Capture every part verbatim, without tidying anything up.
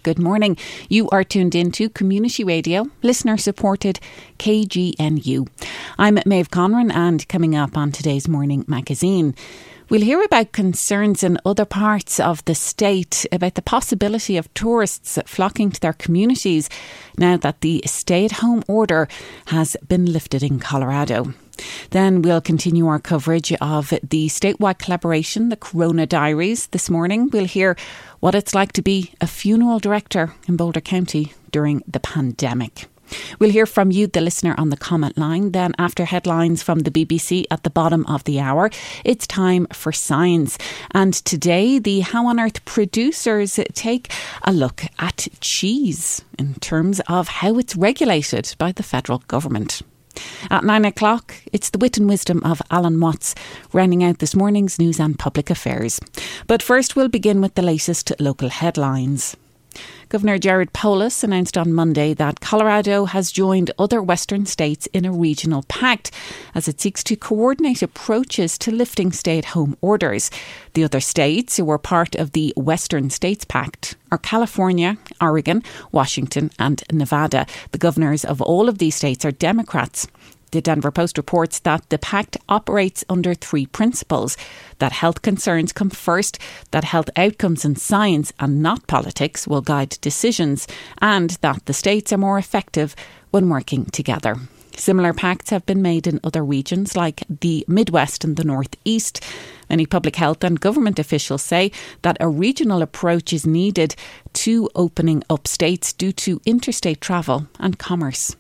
Good morning. You are tuned into Community Radio, listener-supported K G N U. I'm Maeve Conran, and coming up on today's Morning Magazine, we'll hear about concerns in other parts of the state about the possibility of tourists flocking to their communities now that the stay-at-home order has been lifted in Colorado. Then we'll continue our coverage of the statewide collaboration, the Corona Diaries. This morning we'll hear what it's like to be a funeral director in Boulder County during the pandemic. We'll hear from you, the listener, on the comment line. Then after headlines from the B B C at the bottom of the hour, it's time for science. And today, the How on Earth producers take a look at cheese in terms of how it's regulated by the federal government. At nine o'clock, it's the wit and wisdom of Alan Watts, rounding out this morning's news and public affairs. But first, we'll begin with the latest local headlines. Governor Jared Polis announced on Monday that Colorado has joined other western states in a regional pact as it seeks to coordinate approaches to lifting stay-at-home orders. The other states who were part of the Western States Pact are California, Oregon, Washington and Nevada. The governors of all of these states are Democrats. The Denver Post reports that the pact operates under three principles: that health concerns come first, that health outcomes and science and not politics will guide decisions, and that the states are more effective when working together. Similar pacts have been made in other regions like the Midwest and the Northeast. Many public health and government officials say that a regional approach is needed to opening up states due to interstate travel and commerce.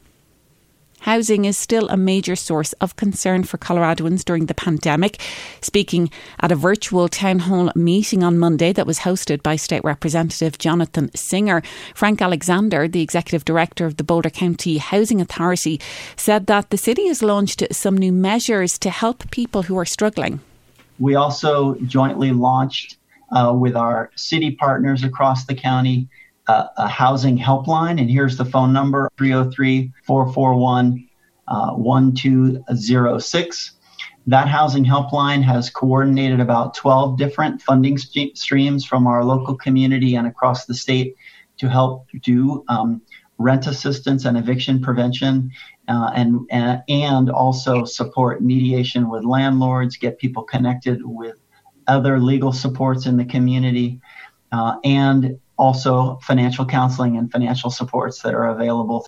Housing is still a major source of concern for Coloradoans during the pandemic. Speaking at a virtual town hall meeting on Monday that was hosted by State Representative Jonathan Singer, Frank Alexander, the Executive Director of the Boulder County Housing Authority, said that the city has launched some new measures to help people who are struggling. We also jointly launched uh, with our city partners across the county Uh, a housing helpline, and here's the phone number, three oh three, four four one, one two oh six. That housing helpline has coordinated about twelve different funding st- streams from our local community and across the state to help do um, rent assistance and eviction prevention, uh, and, and and also support mediation with landlords, get people connected with other legal supports in the community, uh, and also financial counseling and financial supports that are available.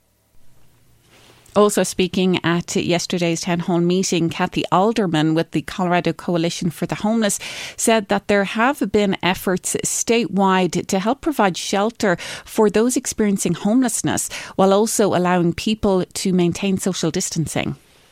Also speaking at yesterday's town hall meeting, Kathy Alderman with the Colorado Coalition for the Homeless said that there have been efforts statewide to help provide shelter for those experiencing homelessness while also allowing people to maintain social distancing.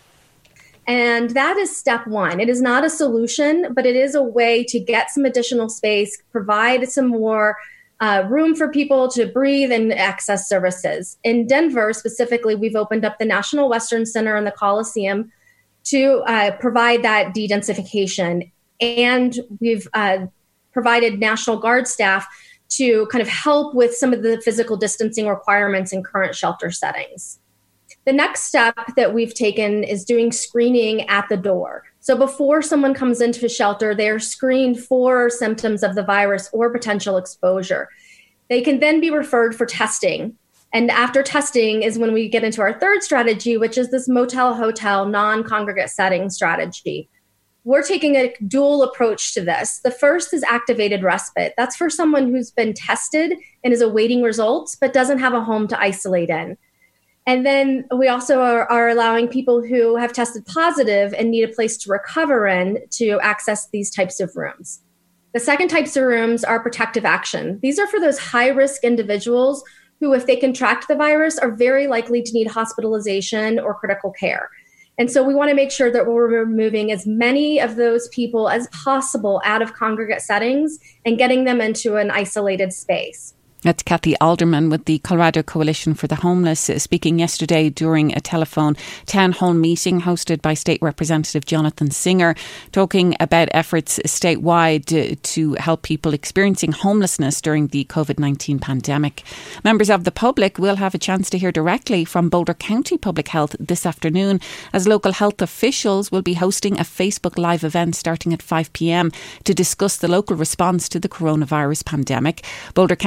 And that is step one. It is not a solution, but it is a way to get some additional space, provide some more Uh, room for people to breathe and access services. In Denver, specifically, we've opened up the National Western Center and the Coliseum to uh, provide that de-densification. And we've uh, provided National Guard staff to kind of help with some of the physical distancing requirements in current shelter settings. The next step that we've taken is doing screening at the door. So before someone comes into a shelter, they're screened for symptoms of the virus or potential exposure. They can then be referred for testing. And after testing is when we get into our third strategy, which is this motel, hotel, non-congregate setting strategy. We're taking a dual approach to this. The first is activated respite. That's for someone who's been tested and is awaiting results, but doesn't have a home to isolate in. And then we also are, are allowing people who have tested positive and need a place to recover in to access these types of rooms. The second types of rooms are protective action. These are for those high-risk individuals who, if they contract the virus, are very likely to need hospitalization or critical care. And so we want to make sure that we're removing as many of those people as possible out of congregate settings and getting them into an isolated space. That's Kathy Alderman with the Colorado Coalition for the Homeless, uh, speaking yesterday during a telephone town hall meeting hosted by State Representative Jonathan Singer, talking about efforts statewide uh, to help people experiencing homelessness during the covid nineteen pandemic. Members of the public will have a chance to hear directly from Boulder County Public Health this afternoon, as local health officials will be hosting a Facebook Live event starting at five p.m. to discuss the local response to the coronavirus pandemic. Boulder County Public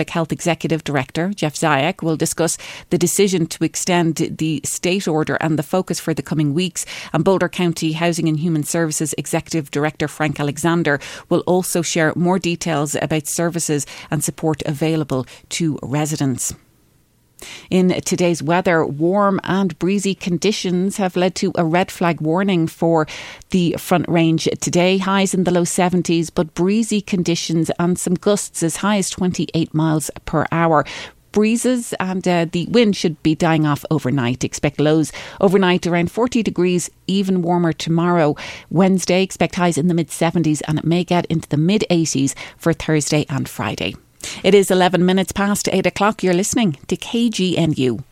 Public Health Executive Director, Jeff Ziak, will discuss the decision to extend the state order and the focus for the coming weeks. And Boulder County Housing and Human Services Executive Director Frank Alexander will also share more details about services and support available to residents. In today's weather, warm and breezy conditions have led to a red flag warning for the Front Range today. Highs in the low seventies, but breezy conditions and some gusts as high as twenty-eight miles per hour. Breezes and uh, the wind should be dying off overnight. Expect lows overnight around forty degrees, even warmer tomorrow. Wednesday, expect highs in the mid seventies and it may get into the mid eighties for Thursday and Friday. It is eleven minutes past eight o'clock. You're listening to K G N U.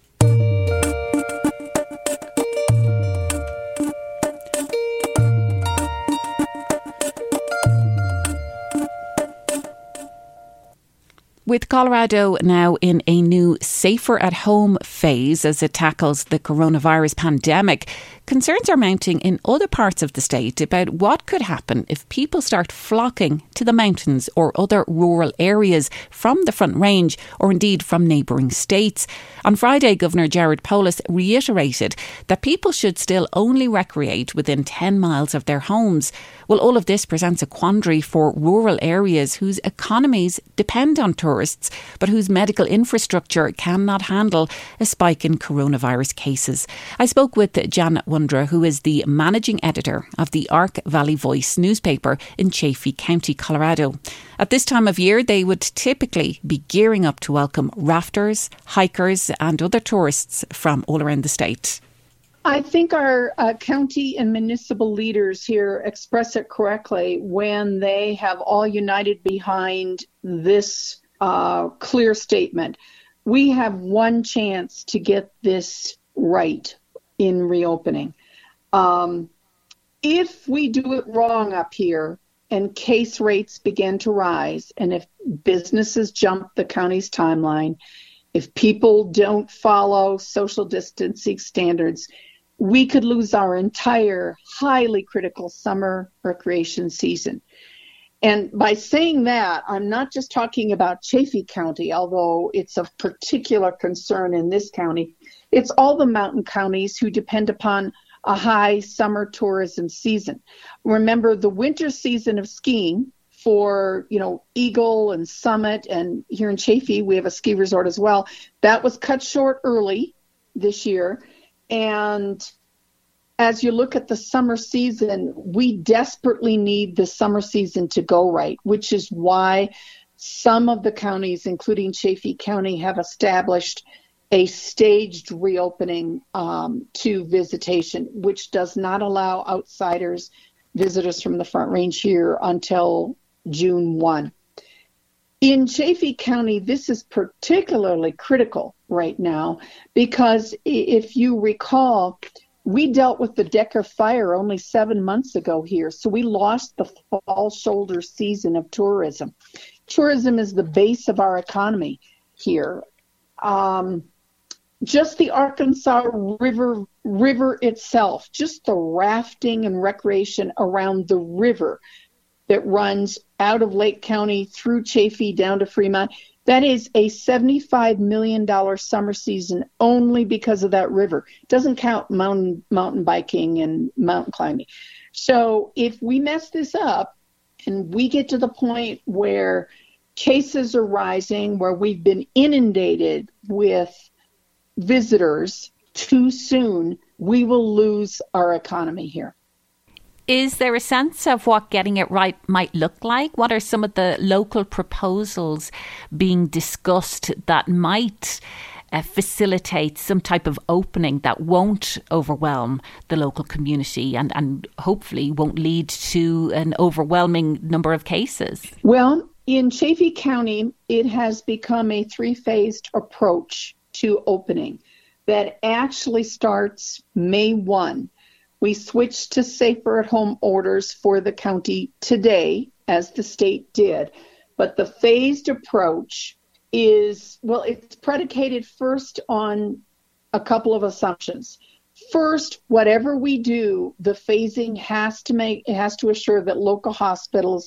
With Colorado now in a new safer at home phase as it tackles the coronavirus pandemic, concerns are mounting in other parts of the state about what could happen if people start flocking to the mountains or other rural areas from the Front Range or indeed from neighbouring states. On Friday, Governor Jared Polis reiterated that people should still only recreate within ten miles of their homes. Well, all of this presents a quandary for rural areas whose economies depend on tourists, but whose medical infrastructure cannot handle a spike in coronavirus cases. I spoke with Janet Wondra, who is the managing editor of the Ark Valley Voice newspaper in Chaffee County, Colorado. At this time of year, they would typically be gearing up to welcome rafters, hikers and other tourists from all around the state. I think our uh, county and municipal leaders here express it correctly when they have all united behind this uh, clear statement. We have one chance to get this right in reopening. Um, if we do it wrong up here and case rates begin to rise, and if businesses jump the county's timeline, if people don't follow social distancing standards, we could lose our entire highly critical summer recreation season. And by saying that, I'm not just talking about Chaffee County, although it's of particular concern in this county. It's all the mountain counties who depend upon a high summer tourism season. Remember, the winter season of skiing for, you know, Eagle and Summit, and here in Chaffee, we have a ski resort as well. That was cut short early this year. And as you look at the summer season, we desperately need the summer season to go right, which is why some of the counties, including Chaffee County, have established a staged reopening um, to visitation, which does not allow outsiders, visitors from the Front Range here until June first. In Chaffee County, this is particularly critical right now because if you recall, we dealt with the Decker fire only seven months ago here. So we lost the fall shoulder season of tourism. Tourism is the base of our economy here. Um, just the Arkansas River, river itself, just the rafting and recreation around the river that runs out of Lake County through Chaffee down to Fremont. That is a seventy-five million dollars summer season only because of that river. It doesn't count mountain mountain biking and mountain climbing. So if we mess this up and we get to the point where cases are rising, where we've been inundated with visitors too soon, we will lose our economy here. Is there a sense of what getting it right might look like? What are some of the local proposals being discussed that might uh, facilitate some type of opening that won't overwhelm the local community and, and hopefully won't lead to an overwhelming number of cases? Well, in Chaffee County, it has become a three-phased approach to opening that actually starts May first. We switched to safer at home orders for the county today, as the state did. But the phased approach is, well, it's predicated first on a couple of assumptions. First, whatever we do, the phasing has to make, it has to assure that local hospitals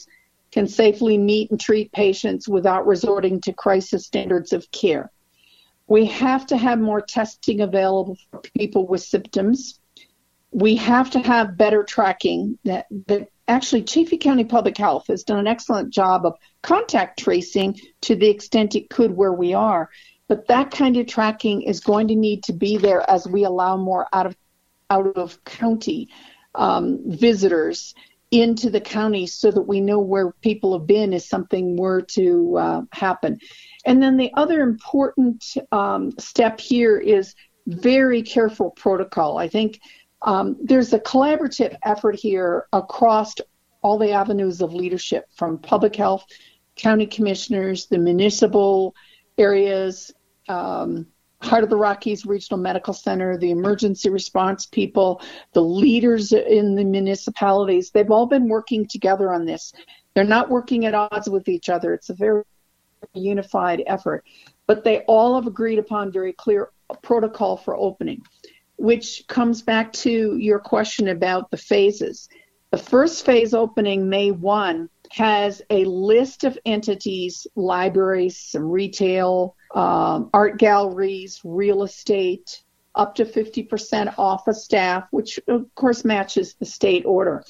can safely meet and treat patients without resorting to crisis standards of care. We have to have more testing available for people with symptoms. We have to have better tracking. That, that actually, Chaffey County Public Health has done an excellent job of contact tracing to the extent it could where we are. But that kind of tracking is going to need to be there as we allow more out of out of county um, visitors into the county so that we know where people have been if something were to uh, happen. And then the other important um, step here is very careful protocol. I think um, there's a collaborative effort here across all the avenues of leadership, from public health, county commissioners, the municipal areas, um, Heart of the Rockies Regional Medical Center, the emergency response people, the leaders in the municipalities. They've all been working together on this. They're not working at odds with each other. It's a very unified effort. But they all have agreed upon very clear protocol for opening, which comes back to your question about the phases. The first phase opening, May first, has a list of entities, libraries, some retail, um, art galleries, real estate, up to fifty percent office staff, which of course matches the state order.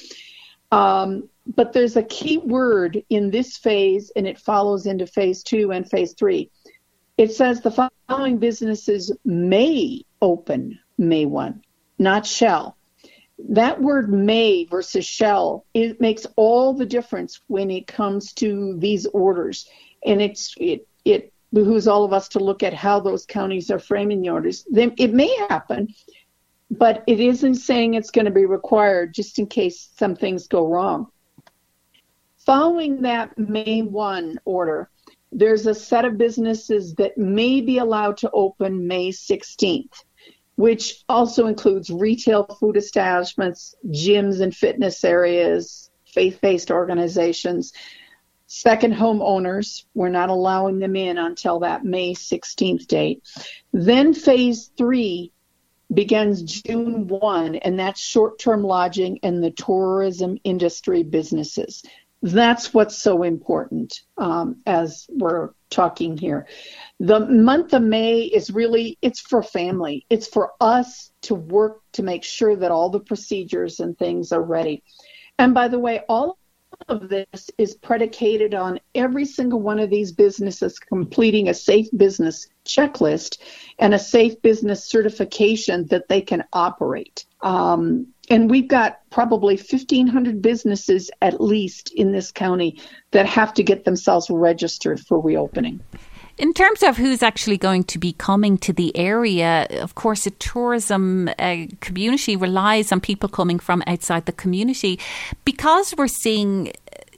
Um, but there's a key word in this phase, and it follows into phase two and phase three. It says the following businesses may open May first, not shall. That word may versus shall, it makes all the difference when it comes to these orders. And it's it it behooves all of us to look at how those counties are framing the orders. Then it may happen, but it isn't saying it's going to be required just in case some things go wrong. Following that May first order, there's a set of businesses that may be allowed to open May sixteenth. Which also includes retail food establishments, gyms and fitness areas, faith-based organizations, second home owners. We're not allowing them in until that May sixteenth date. Then phase three begins June first, and that's short-term lodging and the tourism industry businesses. That's what's so important um, as we're talking here. The month of May is really, it's for family. It's for us to work to make sure that all the procedures and things are ready. And by the way, all of this is predicated on every single one of these businesses completing a safe business checklist and a safe business certification that they can operate. Um, and we've got probably fifteen hundred businesses at least in this county that have to get themselves registered for reopening. In terms of who's actually going to be coming to the area, of course, the tourism uh, community relies on people coming from outside the community. Because we're seeing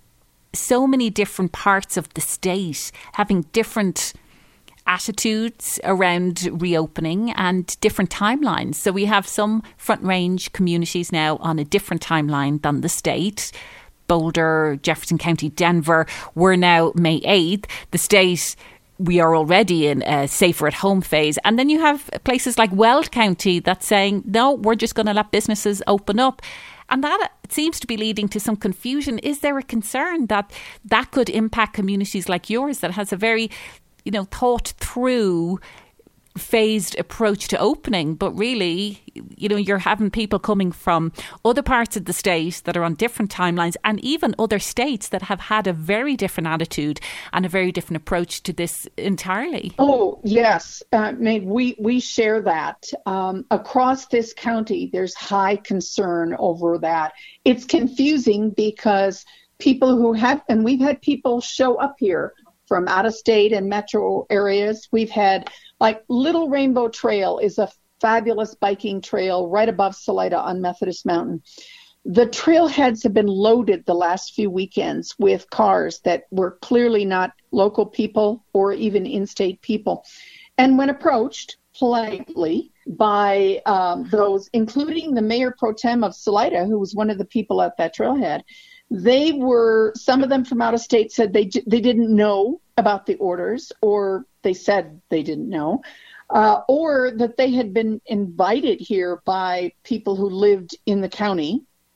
so many different parts of the state having different attitudes around reopening and different timelines. So we have some Front Range communities now on a different timeline than the state. Boulder, Jefferson County, Denver, we're now May eighth. The state, we are already in a safer at home phase. And then you have places like Weld County that's saying, no, we're just going to let businesses open up. And that seems to be leading to some confusion. Is there a concern that that could impact communities like yours that has a very, you know, thought through phased approach to opening, but really, you know, you're having people coming from other parts of the state that are on different timelines, and even other states that have had a very different attitude and a very different approach to this entirely. Oh, yes. Uh, we, we share that. Um, across this county, there's high concern over that. It's confusing because people who have, and we've had people show up here from out of state and metro areas. We've had, like, Little Rainbow Trail is a fabulous biking trail right above Salida on Methodist Mountain. The trailheads have been loaded the last few weekends with cars that were clearly not local people or even in-state people. And when approached politely by um, those, including the mayor pro tem of Salida, who was one of the people at that trailhead, they were, some of them from out of state said they they didn't know about the orders, or they said they didn't know, uh, or that they had been invited here by people who lived in the county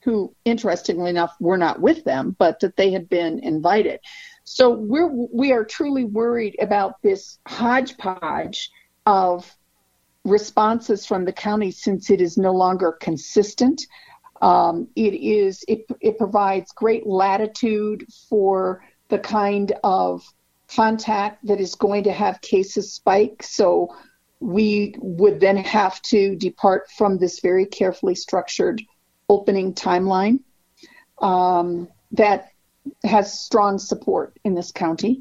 who, interestingly enough, were not with them, but that they had been invited. So we're, we are truly worried about this hodgepodge of responses from the county, since it is no longer consistent. Um, it is it, it provides great latitude for the kind of contact that is going to have cases spike. So we would then have to depart from this very carefully structured opening timeline um, that has strong support in this county.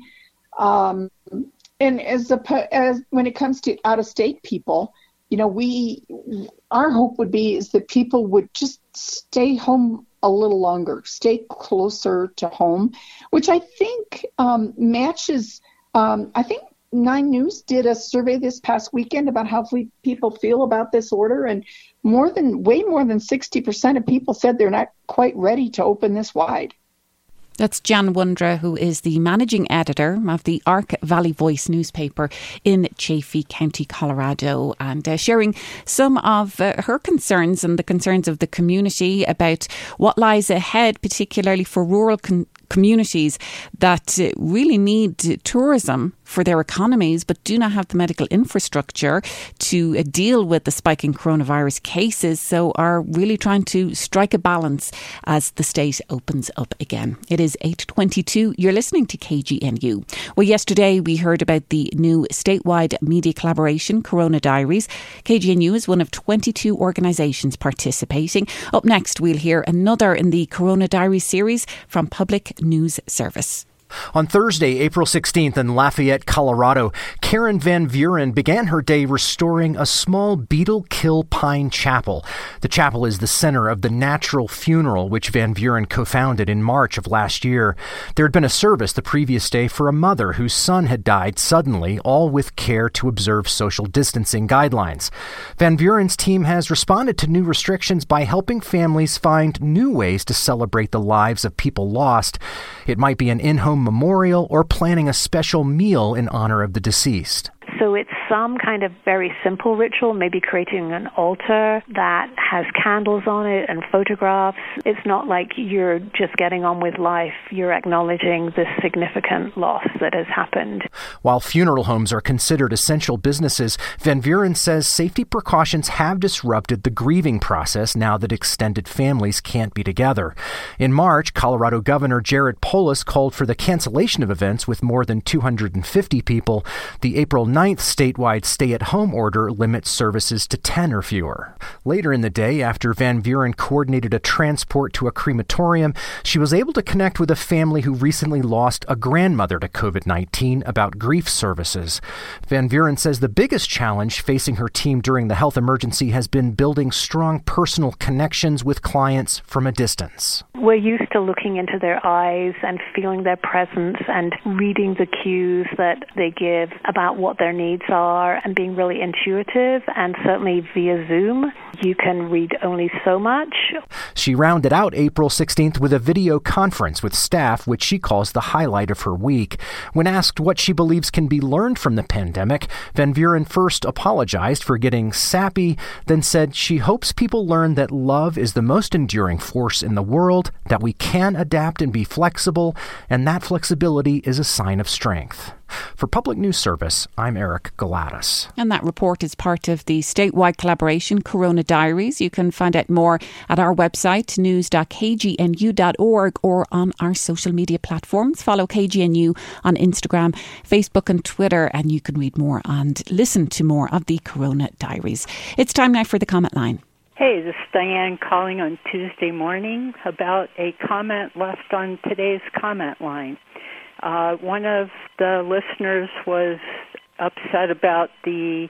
Um, and as, a, as when it comes to out-of-state people, you know, we our hope would be is that people would just stay home a little longer, stay closer to home, which I think um, matches. Um, I think Nine News did a survey this past weekend about how people feel about this order, and more than way more than sixty percent of people said they're not quite ready to open this wide. That's Jan Wondra, who is the managing editor of the Ark Valley Voice newspaper in Chaffee County, Colorado, and uh, sharing some of uh, her concerns and the concerns of the community about what lies ahead, particularly for rural con- communities that uh, really need tourism for their economies, but do not have the medical infrastructure to uh, deal with the spiking coronavirus cases, so are really trying to strike a balance as the state opens up again. It is eight twenty-two. You're listening to K G N U. Well, yesterday we heard about the new statewide media collaboration, Corona Diaries. K G N U is one of twenty-two organisations participating. Up next, we'll hear another in the Corona Diaries series from Public News Service. On Thursday, April sixteenth in Lafayette, Colorado, Karen Van Vuren began her day restoring a small beetle kill pine chapel. The chapel is the center of the Natural Funeral, which Van Vuren co-founded in March of last year. There had been a service the previous day for a mother whose son had died suddenly, all with care to observe social distancing guidelines. Van Vuren's team has responded to new restrictions by helping families find new ways to celebrate the lives of people lost. It might be an in-home memorial or planning a special meal in honor of the deceased. So it's some kind of very simple ritual, maybe creating an altar that has candles on it and photographs. It's not like you're just getting on with life. You're acknowledging this significant loss that has happened. While funeral homes are considered essential businesses, Van Vuren says safety precautions have disrupted the grieving process now that extended families can't be together. In March, Colorado Governor Jared Polis called for the cancellation of events with more than two hundred fifty people. The April ninth statewide stay-at-home order limits services to ten or fewer. Later in the day, after Van Vuren coordinated a transport to a crematorium, she was able to connect with a family who recently lost a grandmother to covid nineteen about grief services. Van Vuren says the biggest challenge facing her team during the health emergency has been building strong personal connections with clients from a distance. We're used to looking into their eyes and feeling their presence and reading the cues that they give about what their needs are and being really intuitive, and certainly via Zoom, you can read only so much. She rounded out April sixteenth with a video conference with staff, which she calls the highlight of her week. When asked what she believes can be learned from the pandemic, Van Vuren first apologized for getting sappy, then said she hopes people learn that love is the most enduring force in the world, that we can adapt and be flexible, and that flexibility is a sign of strength. For Public News Service, I'm Eric Galatas. And that report is part of the statewide collaboration Corona Diaries. You can find out more at our website, news dot k g n u dot org, or on our social media platforms. Follow K G N U on Instagram, Facebook and Twitter, and you can read more and listen to more of the Corona Diaries. It's time now for the comment line. Hey, this is Diane calling on Tuesday morning about a comment left on today's comment line. Uh, one of the listeners was upset about the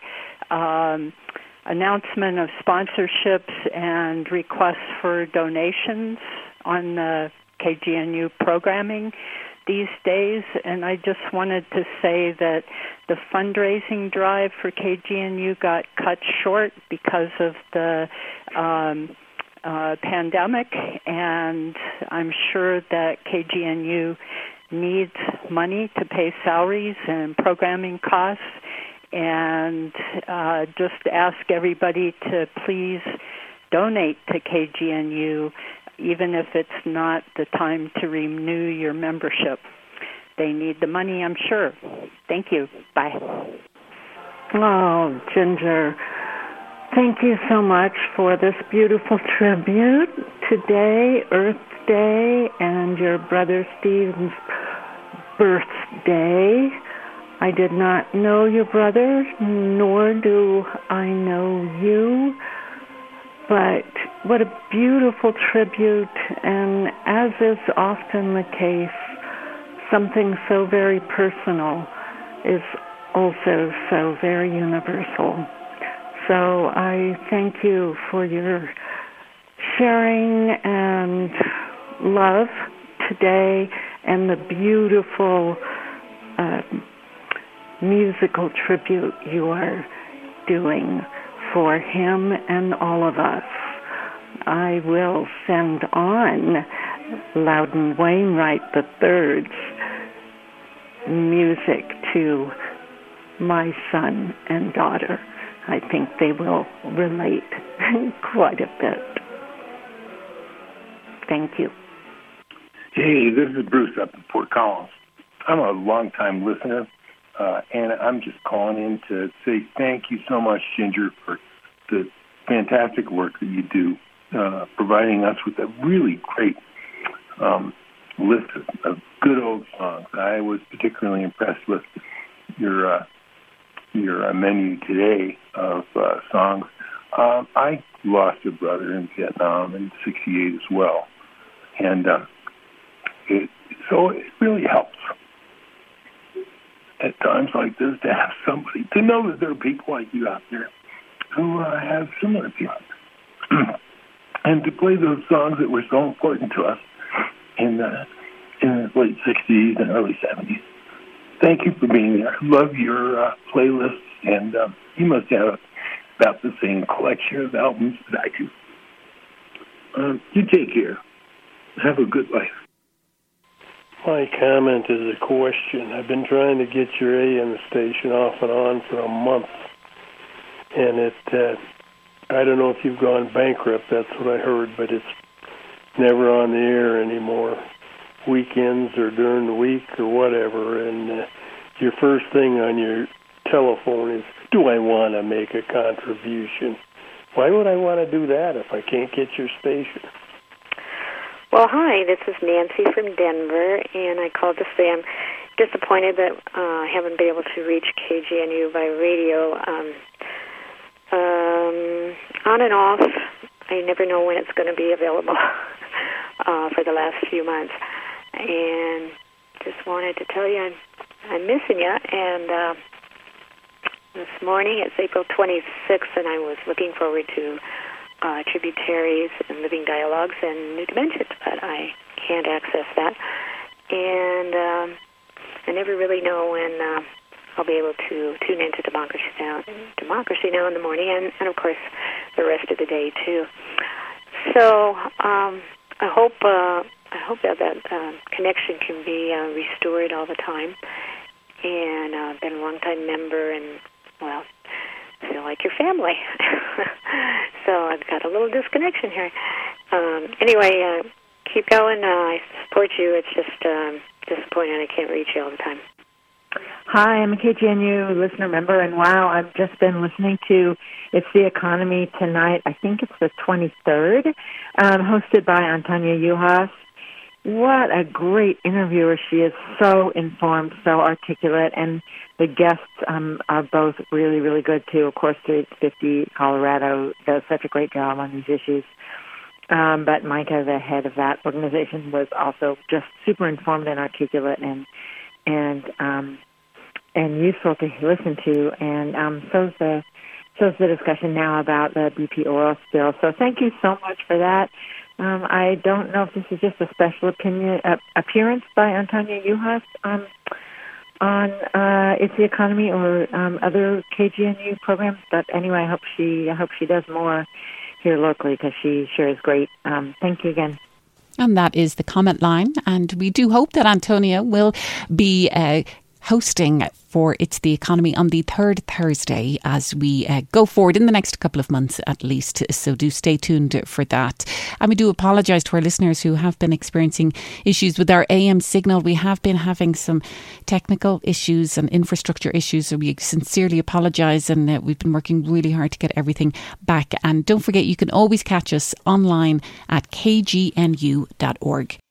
um, announcement of sponsorships and requests for donations on the K G N U programming these days, and I just wanted to say that the fundraising drive for K G N U got cut short because of the um, uh, pandemic, and I'm sure that K G N U needs money to pay salaries and programming costs, and uh, just ask everybody to please donate to K G N U even if it's not the time to renew your membership. They need the money, I'm sure. Thank you. Bye. Oh, Ginger, thank you so much for this beautiful tribute today, Earth Day, and your brother Steve's birthday. I did not know your brother, nor do I know you, but what a beautiful tribute, and as is often the case, something so very personal is also so very universal. So I thank you for your sharing and love today and the beautiful uh, musical tribute you are doing for him and all of us. I will send on Loudon Wainwright the Third's music to my son and daughter. I think they will relate quite a bit. Thank you. Hey, this is Bruce up in Fort Collins. I'm a long-time listener, uh, and I'm just calling in to say thank you so much, Ginger, for the fantastic work that you do, uh, providing us with a really great um, list of, of good old songs. I was particularly impressed with your uh, your uh, menu today of uh, songs. Um, I lost a brother in Vietnam in sixty-eight as well, and uh, it, so it really helps at times like this to have somebody, to know that there are people like you out there who uh, have similar feelings, and to play those songs that were so important to us in the, in the late sixties and early seventies. Thank you for being there. Love your uh, playlists, and um, you must have about the same collection of albums that I do. Um, you take care. Have a good life. My comment is a question. I've been trying to get your A M station off and on for a month, and it, uh, I don't know if you've gone bankrupt, that's what I heard, but it's never on the air anymore, weekends or during the week or whatever, and uh, your first thing on your telephone is, do I want to make a contribution? Why would I want to do that if I can't get your station? Well, hi, this is Nancy from Denver, and I called to say I'm disappointed that uh, I haven't been able to reach K G N U by radio. Um, um, on and off, I never know when it's going to be available uh, for the last few months. And just wanted to tell you I'm, I'm missing you. And uh, this morning, it's April twenty-sixth, and I was looking forward to uh, Tributaries and Living Dialogues and New Dimensions, but I can't access that. And um, I never really know when uh, I'll be able to tune into Democracy Now! Democracy Now! In the morning, and, and of course the rest of the day too. So um, I hope uh, I hope that that uh, connection can be uh, restored all the time. And I've uh, been a long-time member, and well, I feel like your family. So I've got a little disconnection here. Um, anyway, uh, keep going. Uh, I support you. It's just um, disappointing I can't reach you all the time. Hi, I'm a K G N U listener member, and wow, I've just been listening to It's the Economy tonight. I think it's the twenty-third, um, hosted by Antonia Juhas. What a great interviewer she is, so informed, so articulate, and the guests um, are both really, really good, too. Of course, three fifty Colorado does such a great job on these issues. Um, but Micah, the head of that organization, was also just super informed and articulate and and um, and useful to listen to. And um, so's the so's the discussion now about the B P oil spill. So thank you so much for that. Um, I don't know if this is just a special opinion uh, appearance by Antonia Juhas um, on uh, It's the Economy or um, other K G N U programs. But anyway, I hope she I hope she does more here locally because she sure is great. Um, thank you again. And that is the comment line. And we do hope that Antonia will be Uh, hosting for It's the Economy on the third Thursday as we uh, go forward in the next couple of months at least. So do stay tuned for that. And we do apologise to our listeners who have been experiencing issues with our A M signal. We have been having some technical issues and infrastructure issues, so we sincerely apologise, and uh, we've been working really hard to get everything back. And don't forget, you can always catch us online at k g n u dot org.